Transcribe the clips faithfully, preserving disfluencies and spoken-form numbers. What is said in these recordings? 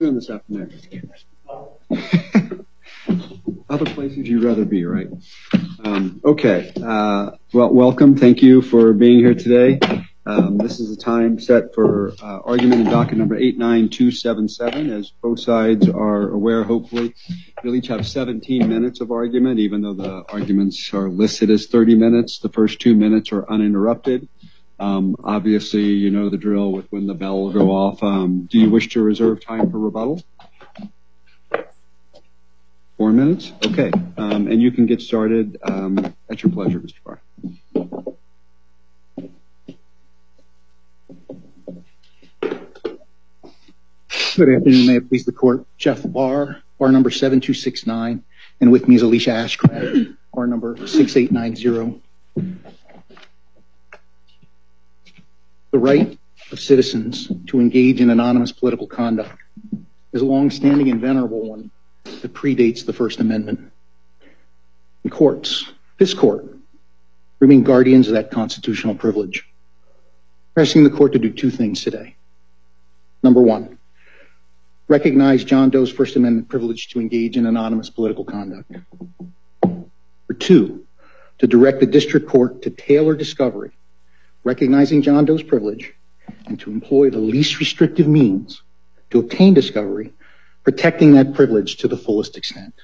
doing this afternoon? Other places you'd rather be, right? Um, okay. Uh, well, welcome. Thank you for being here today. Um, this is the time set for uh, argument in docket number eight nine two seven seven. As both sides are aware, hopefully, you'll each have seventeen minutes of argument, even though the arguments are listed as thirty minutes. The first two minutes are uninterrupted. Um, obviously, you know the drill with when the bell will go off. Um, do you wish to reserve time for rebuttal? Four minutes? Okay. Um, and you can get started um, at your pleasure, Mister Barr. Good afternoon. May it please the court. Jeff Barr, bar number seven two six nine. And with me is Alicia Ashcraft, bar number six eight nine zero. The right of citizens to engage in anonymous political conduct is a long-standing and venerable one that predates the First Amendment. The courts, this court, remain guardians of that constitutional privilege. We're asking the court to do two things today. Number one, recognize John Doe's First Amendment privilege to engage in anonymous political conduct. Number two, to direct the district court to tailor discovery, recognizing John Doe's privilege, and to employ the least restrictive means to obtain discovery, protecting that privilege to the fullest extent.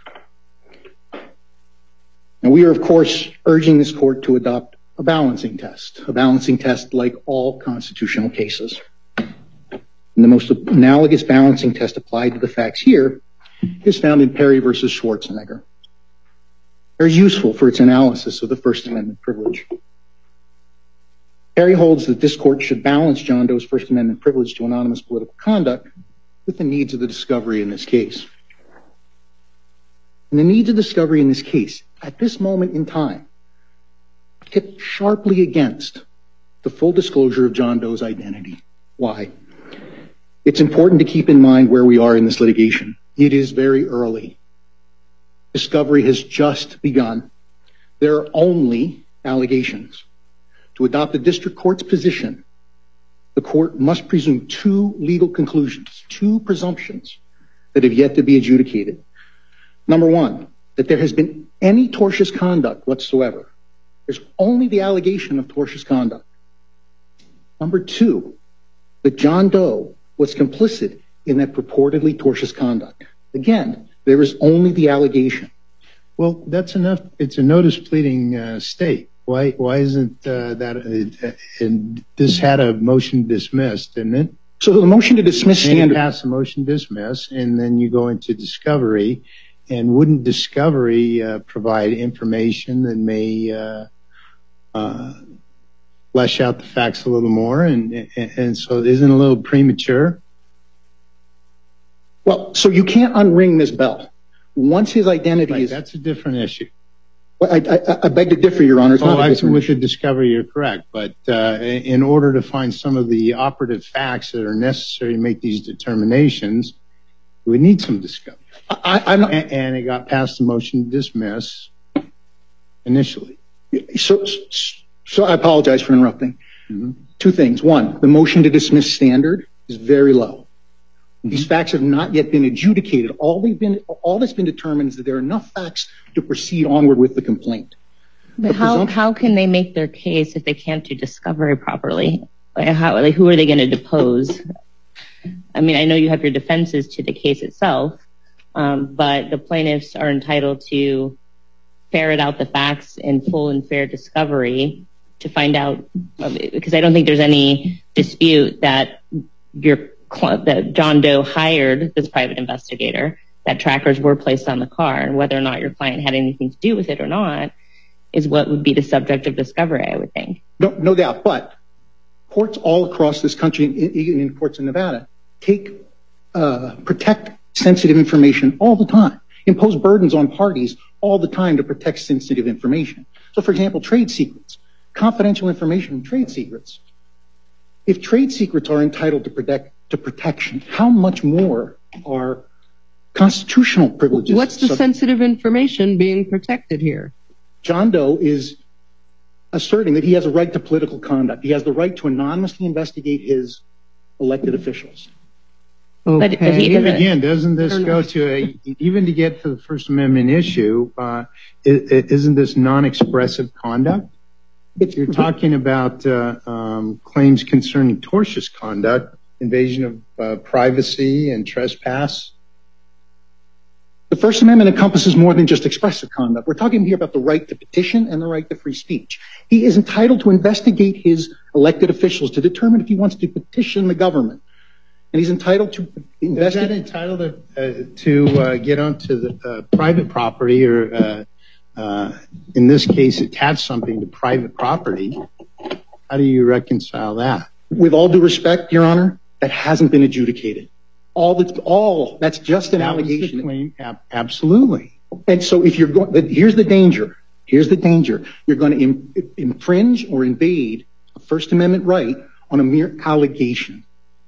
And we are, of course, urging this court to adopt a balancing test, a balancing test like all constitutional cases. And the most analogous balancing test applied to the facts here is found in Perry versus Schwarzenegger. It is useful for its analysis of the First Amendment privilege. Perry holds that this court should balance John Doe's First Amendment privilege to anonymous political conduct with the needs of the discovery in this case. And the needs of discovery in this case, at this moment in time, hit sharply against the full disclosure of John Doe's identity. Why? It's important to keep in mind where we are in this litigation. It is very early. Discovery has just begun. There are only allegations. To adopt the district court's position, the court must presume two legal conclusions, two presumptions that have yet to be adjudicated. Number one, that there has been any tortious conduct whatsoever. There's only the allegation of tortious conduct. Number two, that John Doe was complicit in that purportedly tortious conduct. Again, there is only the allegation. Well, that's enough. It's a notice pleading uh, state. Why why isn't uh, that? Uh, and this had a motion dismissed, didn't it? So the motion to dismiss standard. You pass a motion dismiss, and then you go into discovery. And wouldn't discovery uh, provide information that may uh, uh, flesh out the facts a little more? And, and and so isn't it a little premature? Well, so you can't unring this bell. Once his identity right, is... That's a different issue. Well, I, I, I beg to differ, Your Honor. It's oh, not I, with the discovery, you're correct. But uh, in order to find some of the operative facts that are necessary to make these determinations, we need some discovery. I, I'm not, and, and it got past the motion to dismiss initially. So, so I apologize for interrupting. Mm-hmm. Two things. One, the motion to dismiss standard is very low. Mm-hmm. These facts have not yet been adjudicated. All they've been, all that's been determined is that there are enough facts to proceed onward with the complaint. But how how can they make their case if they can't do discovery properly? Like how, like who are they going to depose? I mean, I know you have your defenses to the case itself, um, but the plaintiffs are entitled to ferret out the facts in full and fair discovery to find out, because I don't think there's any dispute that your that John Doe hired this private investigator, that trackers were placed on the car, and whether or not your client had anything to do with it or not is what would be the subject of discovery, I would think. No, no doubt. But courts all across this country, even in courts in Nevada, take uh, protect sensitive information all the time, impose burdens on parties all the time to protect sensitive information. So, for example, trade secrets, confidential information and trade secrets. If trade secrets are entitled to protect to protection, how much more are constitutional privileges? What's the sensitive information being protected here? John Doe is asserting that he has a right to political conduct. He has the right to anonymously investigate his elected officials. Okay. But, but he Even doesn't. again, doesn't this go to a, even to get to the First Amendment issue, uh, it, it, isn't this non-expressive conduct? If you're talking about uh, um, claims concerning tortious conduct, invasion of uh, privacy and trespass. The First Amendment encompasses more than just expressive conduct. We're talking here about the right to petition and the right to free speech. He is entitled to investigate his elected officials to determine if he wants to petition the government. And he's entitled to investigate. Is that entitled to, uh, to uh, get onto the uh, private property or, uh, uh, in this case, attach something to private property? How do you reconcile that? With all due respect, Your Honor, that hasn't been adjudicated. All that's all that's just an that allegation. Was the claim. Ab- absolutely. And so, if you're going, here's the danger. Here's the danger. You're going to im- infringe or invade a First Amendment right on a mere allegation.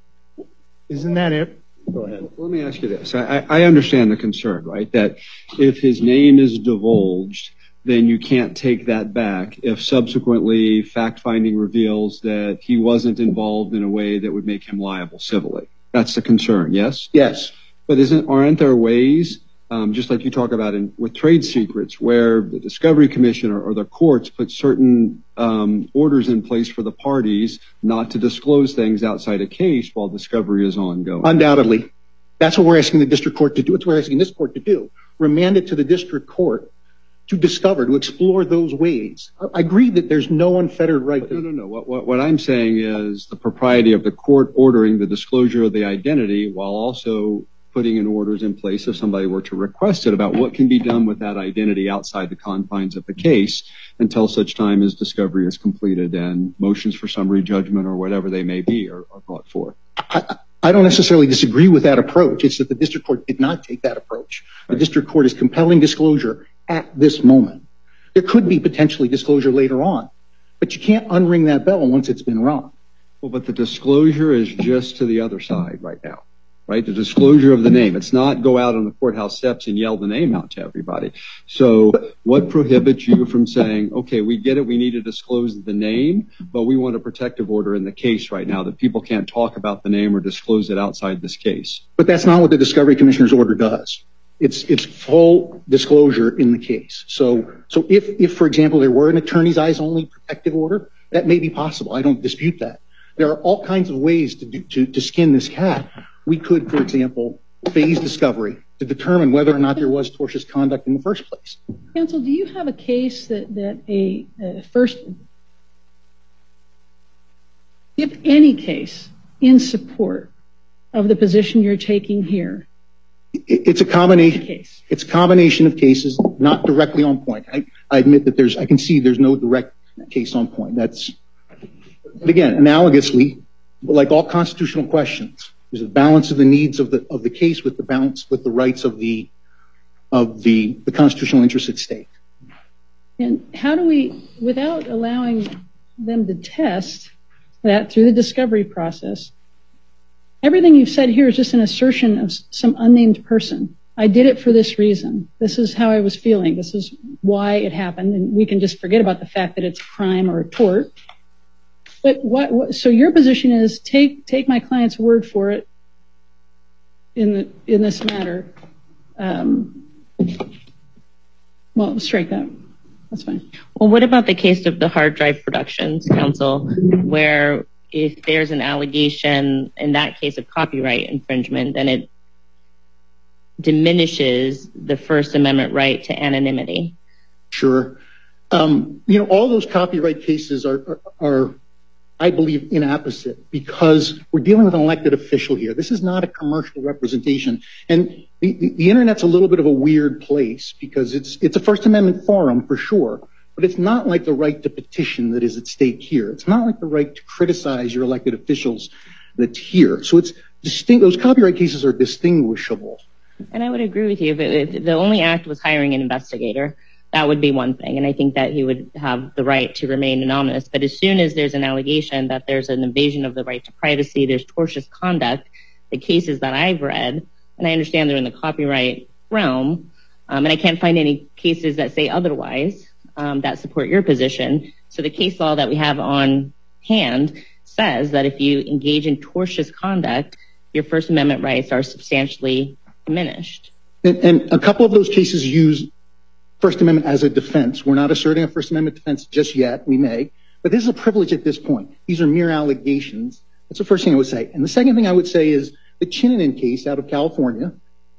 Isn't that it? Go ahead. Let me ask you this. I, I understand the concern, right? That if his name is divulged, then you can't take that back if subsequently fact-finding reveals that he wasn't involved in a way that would make him liable civilly. That's the concern, yes? Yes. But isn't aren't there ways, um, just like you talk about in, with trade secrets, where the Discovery Commission or, or the courts put certain um, orders in place for the parties not to disclose things outside a case while discovery is ongoing? Undoubtedly. That's what we're asking the district court to do. It's what we're asking this court to do. Remand it to the district court to discover, to explore those ways. I agree that there's no unfettered right. No, no, no. What, what, what I'm saying is the propriety of the court ordering the disclosure of the identity while also putting in orders in place if somebody were to request it about what can be done with that identity outside the confines of the case until such time as discovery is completed and motions for summary judgment or whatever they may be are, are brought forth. I, I don't necessarily disagree with that approach. It's that the district court did not take that approach. The district court is compelling disclosure at this moment. There could be potentially disclosure later on, but you can't unring that bell once it's been rung. Well, but the disclosure is just to the other side right now, right? The disclosure of the name. It's not go out on the courthouse steps and yell the name out to everybody. So what prohibits you from saying, okay, we get it, we need to disclose the name, but we want a protective order in the case right now that people can't talk about the name or disclose it outside this case? But that's not what the Discovery Commissioner's order does. It's it's full disclosure in the case. So so if, if for example, there were an attorney's eyes only protective order, that may be possible. I don't dispute that. There are all kinds of ways to do, to, to skin this cat. We could, for example, phase discovery to determine whether or not there was tortious conduct in the first place. Counsel, do you have a case that, that a, a first, if any case in support of the position you're taking here? It's a combination. It's a combination of cases, not directly on point. I, I admit that there's, I can see there's no direct case on point. That's, but again, analogously, like all constitutional questions, there's a balance of the needs of the of the case with the balance with the rights of the of the the constitutional interests at stake. And how do we, without allowing them to test that through the discovery process, everything you've said here is just an assertion of some unnamed person. I did it for this reason. This is how I was feeling. This is why it happened. And we can just forget about the fact that it's a crime or a tort. But what, what so your position is take take my client's word for it in the in this matter. Um, well, strike that. That's fine. Well, what about the case of the hard drive productions, counsel, where if there's an allegation in that case of copyright infringement, then it diminishes the First Amendment right to anonymity? Sure. Um, you know, all those copyright cases are, are, are, I believe, inapposite because we're dealing with an elected official here. This is not a commercial representation. And the, the, the Internet's a little bit of a weird place because it's it's a First Amendment forum for sure, but it's not like the right to petition that is at stake here. It's not like the right to criticize your elected officials that's here. So it's distinct. Those copyright cases are distinguishable. And I would agree with you. If, it, if the only act was hiring an investigator, that would be one thing. And I think that he would have the right to remain anonymous. But as soon as there's an allegation that there's an invasion of the right to privacy, there's tortious conduct, the cases that I've read, and I understand they're in the copyright realm, um, and I can't find any cases that say otherwise um, that support your position. So the case law that we have on hand says that if you engage in tortious conduct, your First Amendment rights are substantially diminished. And, and a couple of those cases use First Amendment as a defense. We're not asserting a First Amendment defense just yet. We may. But this is a privilege at this point. These are mere allegations. That's the first thing I would say. And the second thing I would say is the Chinanen case out of California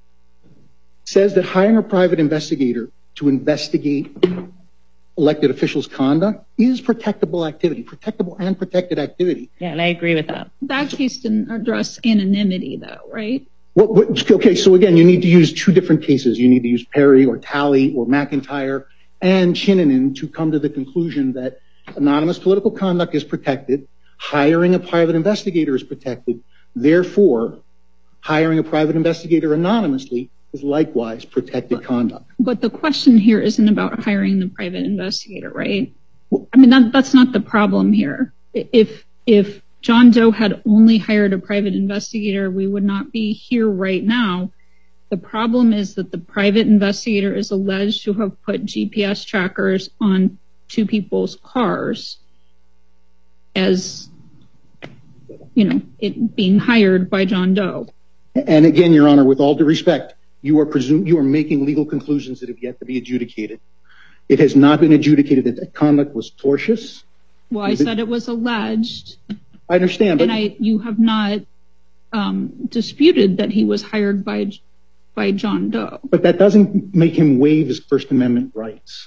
says that hiring a private investigator to investigate elected officials' conduct is protectable activity, protectable and protected activity. Yeah, and I agree with that. That case didn't address anonymity, though, right? What, what, okay, so again, you need to use two different cases. You need to use Perry or Talley or McIntyre and Chinanen to come to the conclusion that anonymous political conduct is protected, hiring a private investigator is protected, therefore, hiring a private investigator anonymously is likewise protected conduct. But the question here isn't about hiring the private investigator, right? I mean, that, that's not the problem here. If if John Doe had only hired a private investigator, we would not be here right now. The problem is that the private investigator is alleged to have put G P S trackers on two people's cars as, you know, it being hired by John Doe. And again, Your Honor, with all due respect, you are presume you are making legal conclusions that have yet to be adjudicated. It has not been adjudicated that the conduct was tortious. Well, I said it was alleged. I understand, but and I, you have not um, disputed that he was hired by by John Doe. But that doesn't make him waive his First Amendment rights.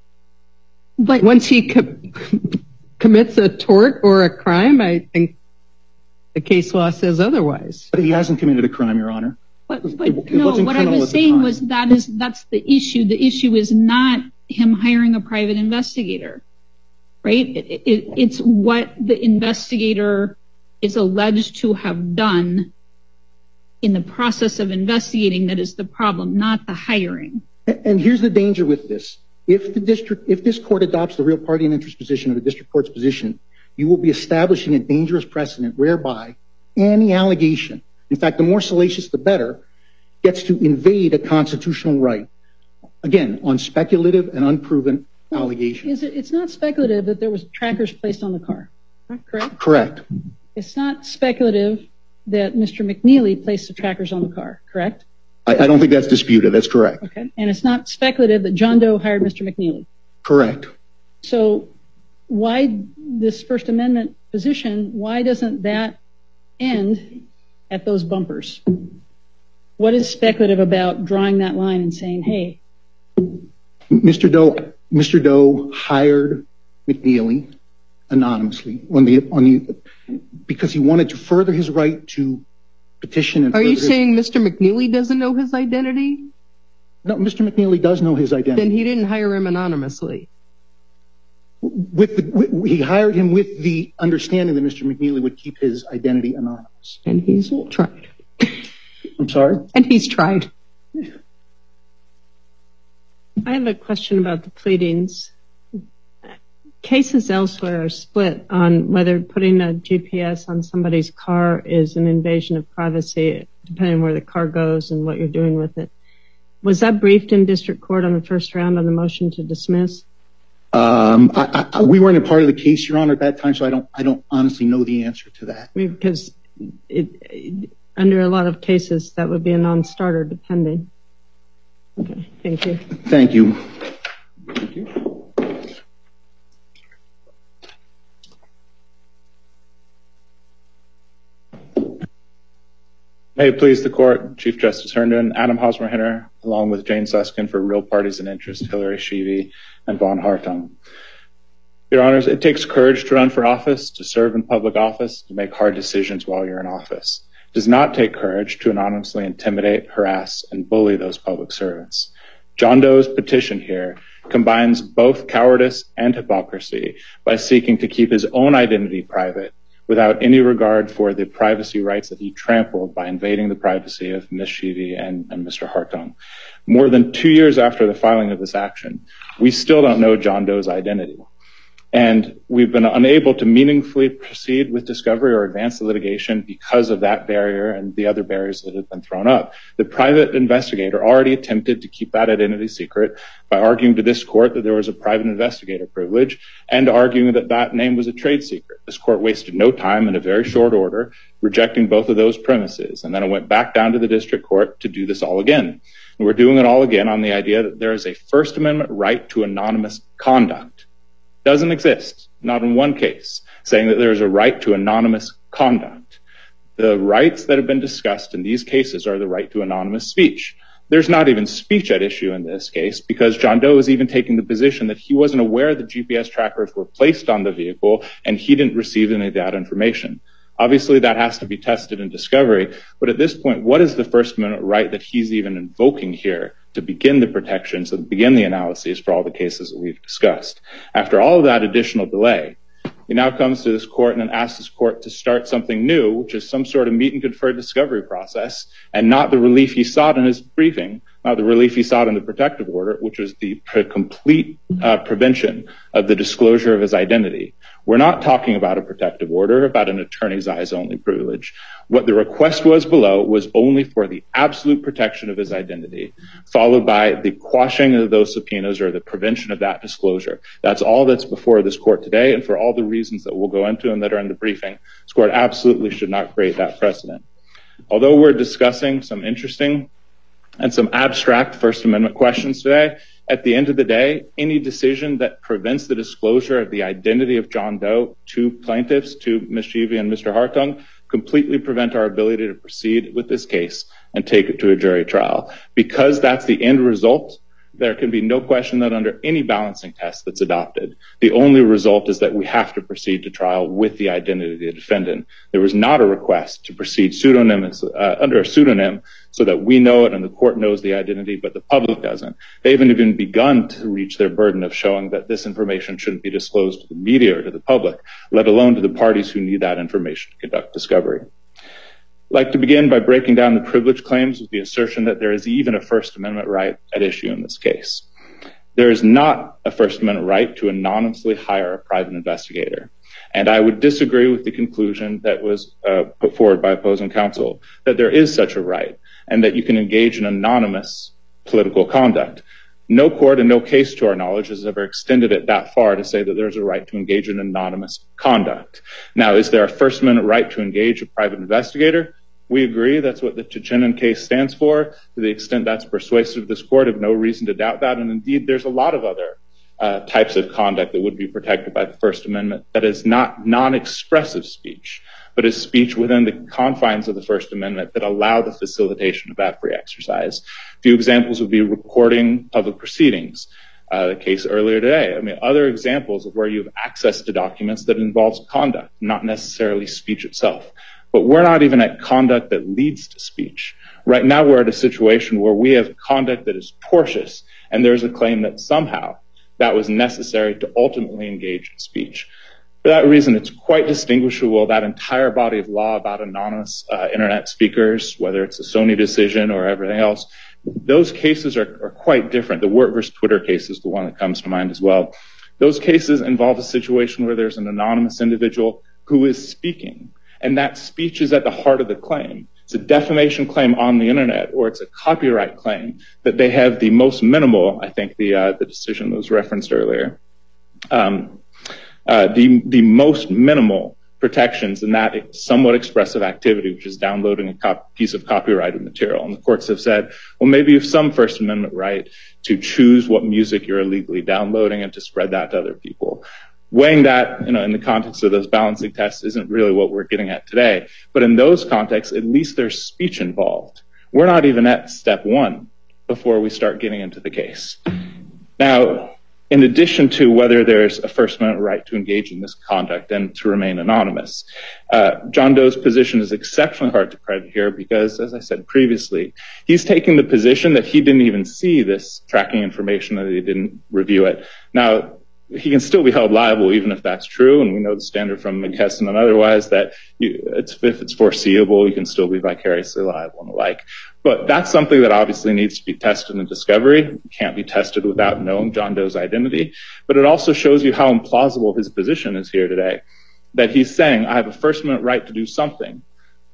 But once he co- commits a tort or a crime, I think the case law says otherwise. But he hasn't committed a crime, Your Honor. But, but it, it no, what I was saying was that is that's the issue. The issue is not him hiring a private investigator, right? It, it, it's what the investigator is alleged to have done in the process of investigating that is the problem, not the hiring. And, and here's the danger with this. If the district, if this court adopts the real party and interest position of the district court's position, you will be establishing a dangerous precedent whereby any allegation, in fact, the more salacious, the better, gets to invade a constitutional right. Again, on speculative and unproven well, allegations. Is it, it's not speculative that there was trackers placed on the car, correct? Correct. It's not speculative that Mister McNeely placed the trackers on the car, correct? I, I don't think that's disputed. That's correct. Okay. And it's not speculative that John Doe hired Mister McNeely. Correct. So why this First Amendment position, why doesn't that end at those bumpers? What is speculative about drawing that line and saying, hey? Mister Doe, Mister Doe hired McNeely anonymously on the, on the, because he wanted to further his right to petition. And Are you his, saying Mister McNeely doesn't know his identity? No, Mister McNeely does know his identity. Then he didn't hire him anonymously. With the, with, he hired him with the understanding that Mister McNeely would keep his identity anonymous. And he's tried. I'm sorry? And he's tried. I have a question about the pleadings. Cases elsewhere are split on whether putting a G P S on somebody's car is an invasion of privacy, depending on where the car goes and what you're doing with it. Was that briefed in district court on the first round on the motion to dismiss? Um, I, I, we weren't a part of the case, Your Honor, at that time, so I don't, I don't honestly know the answer to that. I mean, because it, it, under a lot of cases, that would be a non-starter, depending. Okay, thank you. Thank you. Thank you. May it please the court, Chief Justice Herndon, Adam Hosmer-Hinner, along with Jane Susskind for Real Parties in Interest, Hillary Sheevey, and Vaughn Hartung. Your Honors, it takes courage to run for office, to serve in public office, to make hard decisions while you're in office. It does not take courage to anonymously intimidate, harass, and bully those public servants. John Doe's petition here combines both cowardice and hypocrisy by seeking to keep his own identity private without any regard for the privacy rights that he trampled by invading the privacy of Miz Sheevey and, and Mister Hartung. More than two years after the filing of this action, we still don't know John Doe's identity. And we've been unable to meaningfully proceed with discovery or advance the litigation because of that barrier and the other barriers that have been thrown up. The private investigator already attempted to keep that identity secret by arguing to this court that there was a private investigator privilege and arguing that that name was a trade secret. This court wasted no time in a very short order rejecting both of those premises. And then it went back down to the district court to do this all again. And we're doing it all again on the idea that there is a First Amendment right to anonymous conduct. Doesn't exist, not in one case, saying that there is a right to anonymous conduct. The rights that have been discussed in these cases are the right to anonymous speech. There's not even speech at issue in this case because John Doe is even taking the position that he wasn't aware the G P S trackers were placed on the vehicle and he didn't receive any of that information. Obviously, that has to be tested in discovery, but at this point, what is the First Amendment right that he's even invoking here to begin the protections and begin the analyses for all the cases that we've discussed? After all of that additional delay, he now comes to this court and asks this court to start something new, which is some sort of meet and confer discovery process, and not the relief he sought in his briefing, not the relief he sought in the protective order, which was the pre- complete uh, prevention of the disclosure of his identity. We're not talking about a protective order, about an attorney's eyes only privilege. What the request was below was only for the absolute protection of his identity, followed by the quashing of those subpoenas or the prevention of that disclosure. That's all that's before this court today, and for all the reasons that we'll go into and that are in the briefing, this court absolutely should not create that precedent. Although we're discussing some interesting and some abstract First Amendment questions today, at the end of the day, any decision that prevents the disclosure of the identity of John Doe to plaintiffs, to Miz Sheevy and Mister Hartung, completely prevent our ability to proceed with this case and take it to a jury trial. Because that's the end result, there can be no question that under any balancing test that's adopted, the only result is that we have to proceed to trial with the identity of the defendant. There was not a request to proceed pseudonymous, uh, under a pseudonym so that we know it and the court knows the identity, but the public doesn't. They haven't even begun to reach their burden of showing that this information shouldn't be disclosed to the media or to the public, let alone to the parties who need that information to conduct discovery. I'd like to begin by breaking down the privilege claims with the assertion that there is even a First Amendment right at issue in this case. There is not a First Amendment right to anonymously hire a private investigator. And I would disagree with the conclusion that was uh, put forward by opposing counsel that there is such a right and that you can engage in anonymous political conduct. No court and no case to our knowledge has ever extended it that far to say that there's a right to engage in anonymous conduct. Now, is there a First Amendment right to engage a private investigator? We agree that's what the Chichinin case stands for. To the extent that's persuasive, this court have no reason to doubt that. And indeed, there's a lot of other uh, types of conduct that would be protected by the First Amendment that is not non-expressive speech, but is speech within the confines of the First Amendment that allow the facilitation of that free exercise. A few examples would be recording public proceedings. Uh, the case earlier today. I mean, other examples of where you have access to documents that involves conduct, not necessarily speech itself. But we're not even at conduct that leads to speech. Right now, we're at a situation where we have conduct that is tortious, and there's a claim that somehow that was necessary to ultimately engage in speech. For that reason, it's quite distinguishable, that entire body of law about anonymous uh, internet speakers, whether it's a Sony decision or everything else. Those cases are, are quite different. The Wirt versus Twitter case is the one that comes to mind as well. Those cases involve a situation where there's an anonymous individual who is speaking, and that speech is at the heart of the claim. It's a defamation claim on the internet, or it's a copyright claim that they have the most minimal, I think the uh, the decision that was referenced earlier, um, uh, the the most minimal protections in that somewhat expressive activity, which is downloading a cop- piece of copyrighted material. And the courts have said, well, maybe you have some First Amendment right to choose what music you're illegally downloading and to spread that to other people. Weighing that, you know, in the context of those balancing tests isn't really what we're getting at today. But in those contexts, at least there's speech involved. We're not even at step one before we start getting into the case. Now, in addition to whether there's a First Amendment right to engage in this conduct and to remain anonymous, uh, John Doe's position is exceptionally hard to credit here because, as I said previously, he's taking the position that he didn't even see this tracking information, that he didn't review it. Now, he can still be held liable even if that's true. And we know the standard from McKesson and otherwise that you, it's, if it's foreseeable, you can still be vicariously liable and the like. But that's something that obviously needs to be tested in discovery. It can't be tested without knowing John Doe's identity. But it also shows you how implausible his position is here today, that he's saying, I have a First Amendment right to do something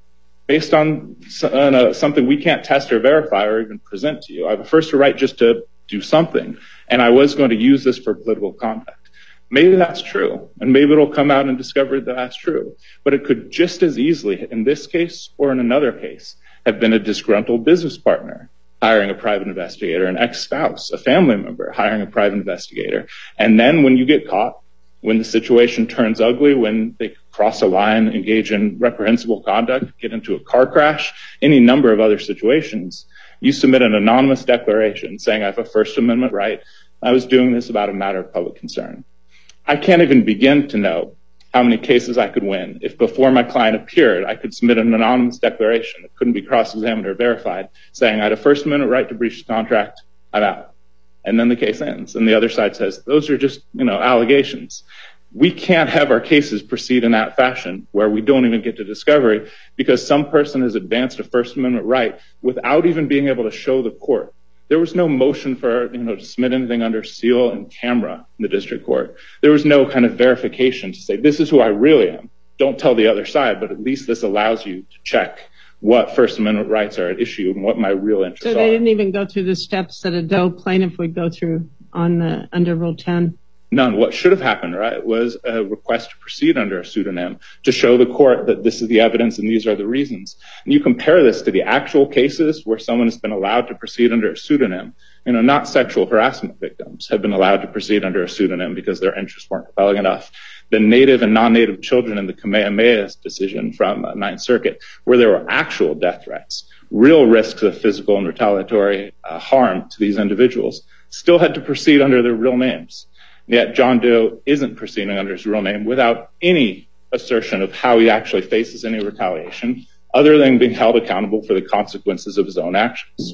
based on uh, something we can't test or verify or even present to you. I have a first right just to do something, and I was going to use this for political conduct. Maybe that's true, and maybe it'll come out in discovery that that's true. But it could just as easily, in this case or in another case, have been a disgruntled business partner hiring a private investigator, an ex-spouse, a family member hiring a private investigator. And then when you get caught, when the situation turns ugly, when they cross a line, engage in reprehensible conduct, get into a car crash, any number of other situations, you submit an anonymous declaration saying I have a First Amendment right. I was doing this about a matter of public concern. I can't even begin to know how many cases I could win if before my client appeared, I could submit an anonymous declaration that couldn't be cross-examined or verified saying I had a First Amendment right to breach the contract, I'm out. And then the case ends. And the other side says, those are just, you know, allegations. We can't have our cases proceed in that fashion where we don't even get to discovery because some person has advanced a First Amendment right without even being able to show the court. There was no motion for, you know, to submit anything under seal and camera in the district court. There was no kind of verification to say, this is who I really am. Don't tell the other side, but at least this allows you to check what First Amendment rights are at issue and what my real interests are. So they didn't even go through the steps that a Doe plaintiff would go through on the, under Rule ten? None. What should have happened, right, was a request to proceed under a pseudonym to show the court that this is the evidence and these are the reasons. And you compare this to the actual cases where someone has been allowed to proceed under a pseudonym. You know, not sexual harassment victims have been allowed to proceed under a pseudonym because their interests weren't compelling enough. The native and non-native children in the Kamehameha decision from uh, Ninth Circuit, where there were actual death threats, real risks of physical and retaliatory uh, harm to these individuals, still had to proceed under their real names. Yet John Doe isn't proceeding under his real name without any assertion of how he actually faces any retaliation, other than being held accountable for the consequences of his own actions.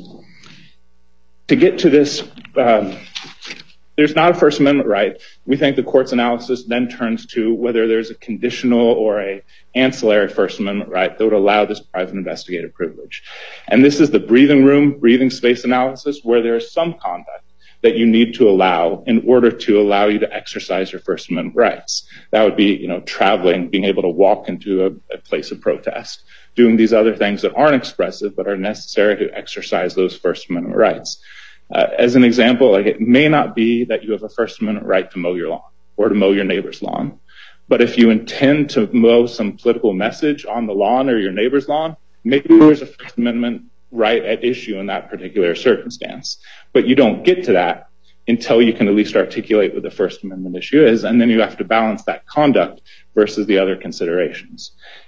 To get to this, um, there's not a First Amendment right. We think the court's analysis then turns to whether there's a conditional or a ancillary First Amendment right that would allow this private investigative privilege. And this is the breathing room, breathing space analysis where there is some conduct that you need to allow in order to allow you to exercise your First Amendment rights. That would be, you know, traveling, being able to walk into a, a place of protest, doing these other things that aren't expressive but are necessary to exercise those First Amendment rights. Uh, as an example, like it may not be that you have a First Amendment right to mow your lawn or to mow your neighbor's lawn, but if you intend to mow some political message on the lawn or your neighbor's lawn, maybe there's a First Amendment right at issue in that particular circumstance. But you don't get to that until you can at least articulate what the First Amendment issue is, and then you have to balance that conduct versus the other considerations.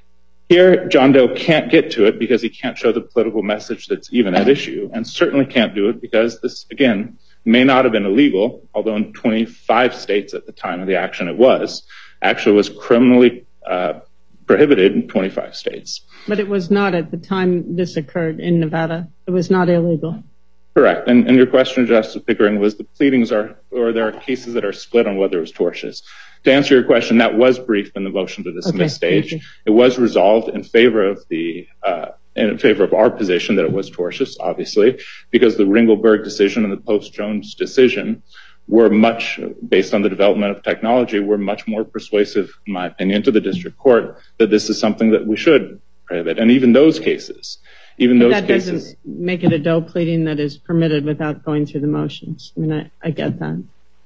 Here, John Doe can't get to it because he can't show the political message that's even at issue, and certainly can't do it because this, again, may not have been illegal, although in twenty-five states at the time of the action it was, actually was criminally uh, prohibited in twenty-five states. But it was not at the time this occurred in Nevada. It was not illegal. Correct. And, and your question, Justice Pickering, was the pleadings are, or there are cases that are split on whether it was tortious. To answer your question, that was briefed in the motion to dismiss okay, stage. It was resolved in favor of the, uh, in favor of our position that it was tortious, obviously, because the Ringelberg decision and the Post-Jones decision were much, based on the development of technology, were much more persuasive, in my opinion, to the district court that this is something that we should prohibit. And even those cases, even those that cases. That doesn't make it a Doe pleading that is permitted without going through the motions. I mean, I, I get that.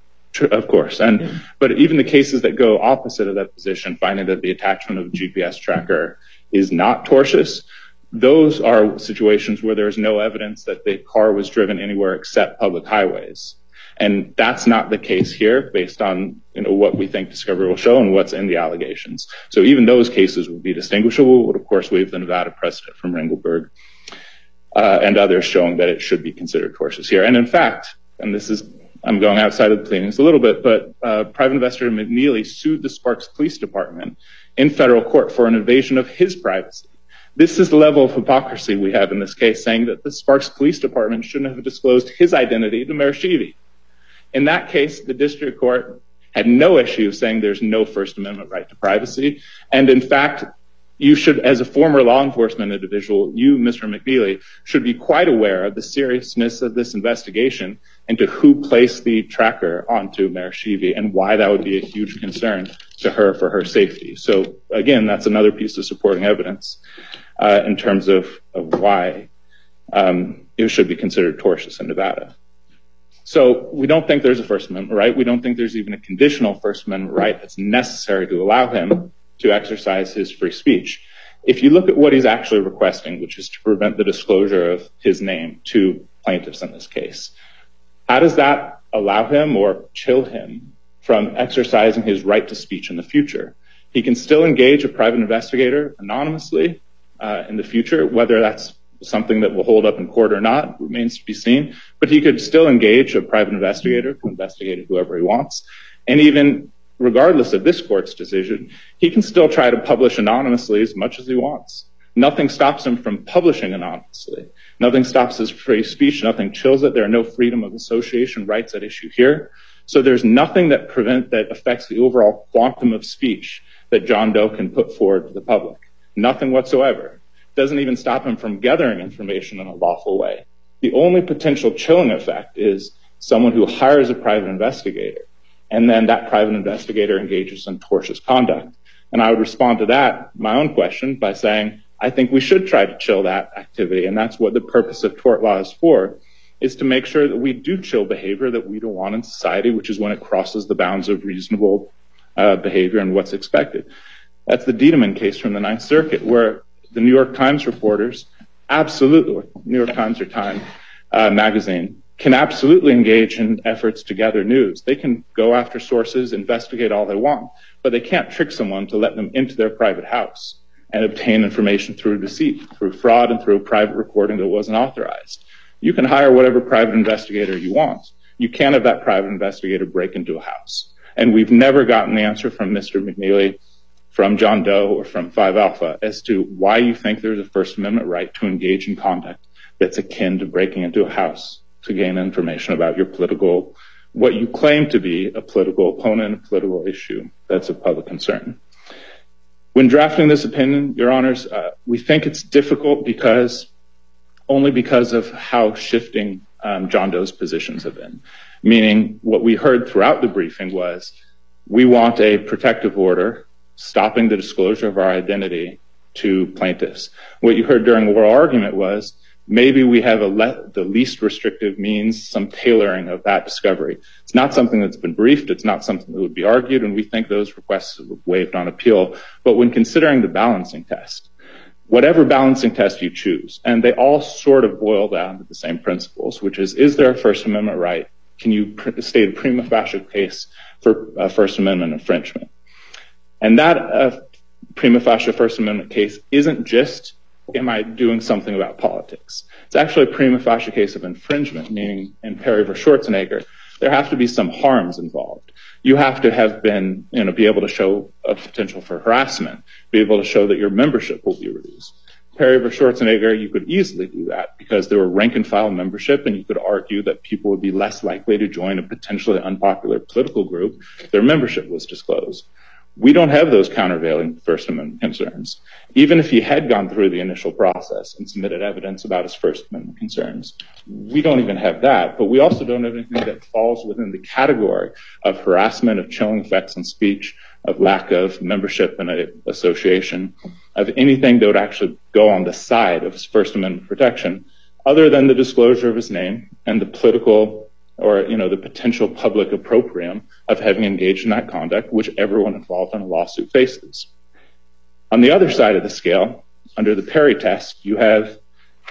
Of course. And, yeah. But even the cases that go opposite of that position, finding that the attachment of a G P S tracker is not tortious, those are situations where there's no evidence that the car was driven anywhere except public highways. And that's not the case here based on, you know, what we think discovery will show and what's in the allegations. So even those cases would be distinguishable, but of course we have the Nevada precedent from Ringelberg uh, and others showing that it should be considered tortious here. And in fact, and this is, I'm going outside of the pleadings a little bit, but uh, private investigator McNeely sued the Sparks Police Department in federal court for an invasion of his privacy. This is the level of hypocrisy we have in this case, saying that the Sparks Police Department shouldn't have disclosed his identity to Mayor Sheevey. In that case, the district court had no issue saying there's no First Amendment right to privacy. And in fact, you should, as a former law enforcement individual, you, Mister McNeely, should be quite aware of the seriousness of this investigation into who placed the tracker onto Mayor Sheevy and why that would be a huge concern to her for her safety. So again, that's another piece of supporting evidence uh, in terms of, of why um, it should be considered tortious in Nevada. So we don't think there's a First Amendment right. We don't think there's even a conditional First Amendment right that's necessary to allow him to exercise his free speech. If you look at what he's actually requesting, which is to prevent the disclosure of his name to plaintiffs in this case, how does that allow him or chill him from exercising his right to speech in the future? He can still engage a private investigator anonymously uh, in the future, whether that's something that will hold up in court or not remains to be seen, but he could still engage a private investigator to investigate whoever he wants. And even regardless of this court's decision, he can still try to publish anonymously as much as he wants. Nothing stops him from publishing anonymously. Nothing stops his free speech. Nothing chills it. There are no freedom of association rights at issue here. So there's nothing that prevent that affects the overall quantum of speech that John Doe can put forward to the public. Nothing whatsoever. Doesn't even stop him from gathering information in a lawful way. The only potential chilling effect is someone who hires a private investigator, and then that private investigator engages in tortious conduct. And I would respond to that, my own question, by saying, I think we should try to chill that activity. And that's what the purpose of tort law is for, is to make sure that we do chill behavior that we don't want in society, which is when it crosses the bounds of reasonable uh, behavior and what's expected. That's the Diedemann case from the Ninth Circuit, where the New York Times reporters absolutely, New York Times or Time uh, magazine, can absolutely engage in efforts to gather news. They can go after sources, investigate all they want, but they can't trick someone to let them into their private house and obtain information through deceit, through fraud, and through private recording that wasn't authorized. You can hire whatever private investigator you want. You can't have that private investigator break into a house. And we've never gotten the answer from Mister McNeely, from John Doe, or from five alpha as to why you think there's a First Amendment right to engage in conduct that's akin to breaking into a house to gain information about your political, what you claim to be a political opponent, a political issue that's of public concern. When drafting this opinion, Your Honors, uh, we think it's difficult because, only because of how shifting um, John Doe's positions have been. Meaning what we heard throughout the briefing was, we want a protective order stopping the disclosure of our identity to plaintiffs. What you heard during the oral argument was, maybe we have a le- the least restrictive means, some tailoring of that discovery. It's not something that's been briefed. It's not something that would be argued, and we think those requests were waived on appeal. But when considering the balancing test, whatever balancing test you choose, and they all sort of boil down to the same principles, which is, is there a First Amendment right? Can you pr- state a prima facie case for a First Amendment infringement? And that uh, prima facie First Amendment case isn't just, am I doing something about politics? It's actually a prima facie case of infringement, meaning in Perry v. Schwarzenegger, there have to be some harms involved. You have to have been, you know, be able to show a potential for harassment, be able to show that your membership will be reduced. Perry v. Schwarzenegger, you could easily do that because there were rank and file membership, and you could argue that people would be less likely to join a potentially unpopular political group if their membership was disclosed. We don't have those countervailing First Amendment concerns. Even if he had gone through the initial process and submitted evidence about his First Amendment concerns, we don't even have that. But we also don't have anything that falls within the category of harassment, of chilling effects on speech, of lack of membership in an association, of anything that would actually go on the side of his First Amendment protection, other than the disclosure of his name and the political or, you know, the potential public opprobrium of having engaged in that conduct, which everyone involved in a lawsuit faces. On the other side of the scale, under the Perry test, you have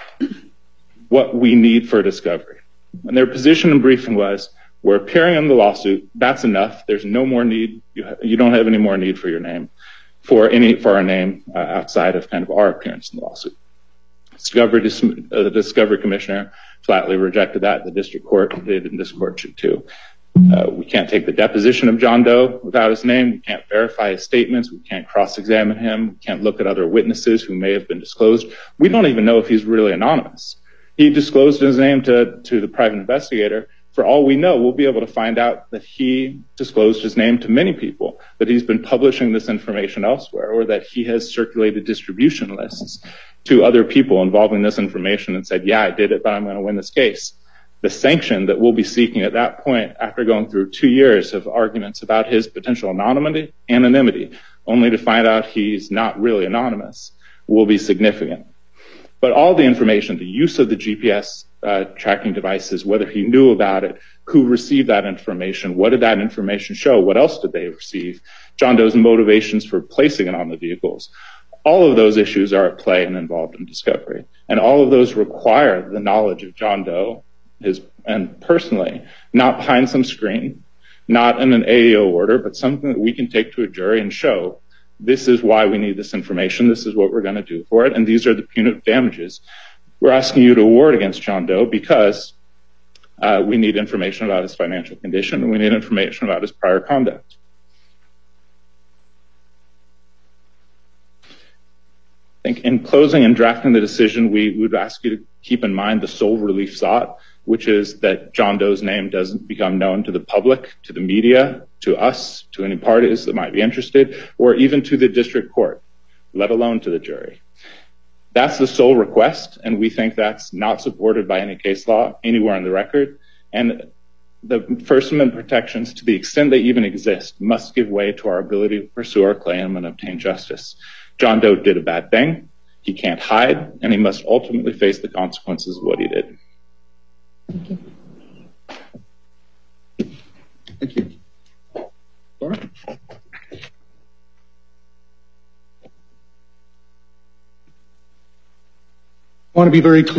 what we need for discovery. And their position in briefing was, we're appearing in the lawsuit, that's enough, there's no more need, you, ha- you don't have any more need for your name, for any, for our name uh, outside of kind of our appearance in the lawsuit. Discovery, dis- uh, the Discovery Commissioner flatly rejected that. The district court did, and this court should too. Uh, we can't take the deposition of John Doe without his name. We can't verify his statements. We can't cross-examine him. We can't look at other witnesses who may have been disclosed. We don't even know if he's really anonymous. He disclosed his name to, to the private investigator, For all we know, we'll be able to find out that he disclosed his name to many people, that he's been publishing this information elsewhere, or that he has circulated distribution lists to other people involving this information and said, yeah, I did it, but I'm going to win this case. The sanction that we'll be seeking at that point, after going through two years of arguments about his potential anonymity, anonymity, only to find out he's not really anonymous, will be significant. But all the information, the use of the G P S uh, tracking devices, whether he knew about it, who received that information, what did that information show, what else did they receive, John Doe's motivations for placing it on the vehicles, all of those issues are at play and involved in discovery. And all of those require the knowledge of John Doe, his, and personally, not behind some screen, not in an A E O order, but something that we can take to a jury and show, this is why we need this information, this is what we're going to do for it, and these are the punitive damages we're asking you to award against John Doe because uh, we need information about his financial condition and we need information about his prior conduct. I think in closing and drafting the decision, we would ask you to keep in mind the sole relief sought, which is that John Doe's name doesn't become known to the public, to the media, to us, to any parties that might be interested, or even to the district court, let alone to the jury. That's the sole request, and we think that's not supported by any case law anywhere on the record. And the First Amendment protections, to the extent they even exist, must give way to our ability to pursue our claim and obtain justice. John Doe did a bad thing. He can't hide, and he must ultimately face the consequences of what he did. Thank you. Thank you. Laura? I want to be very clear.